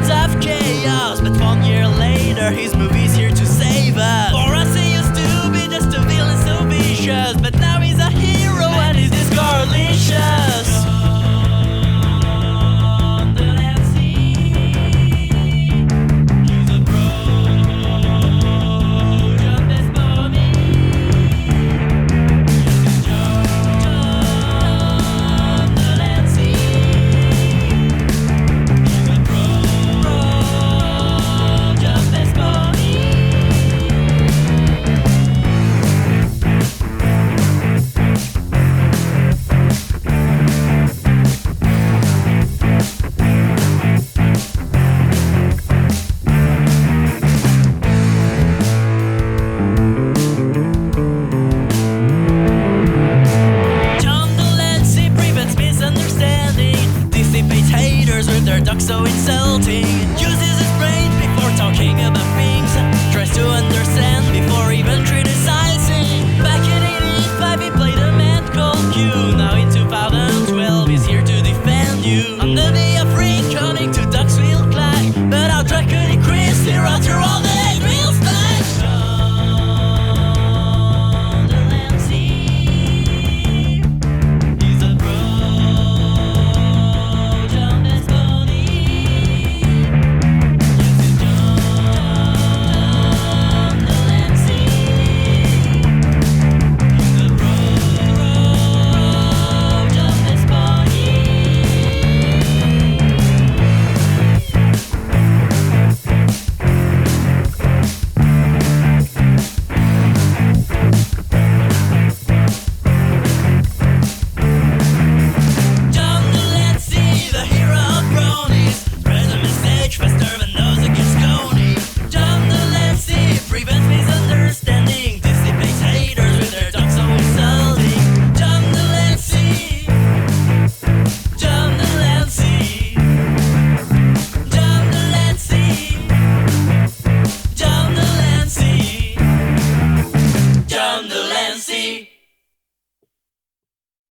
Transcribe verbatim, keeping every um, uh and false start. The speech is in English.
tons of chaos, but one year later his movie's here to save us. For us he used to be just a villain so vicious, but now he's a hero and he's this Carlicious. With their ducks so insulting, uses his brain before talking about things, tries to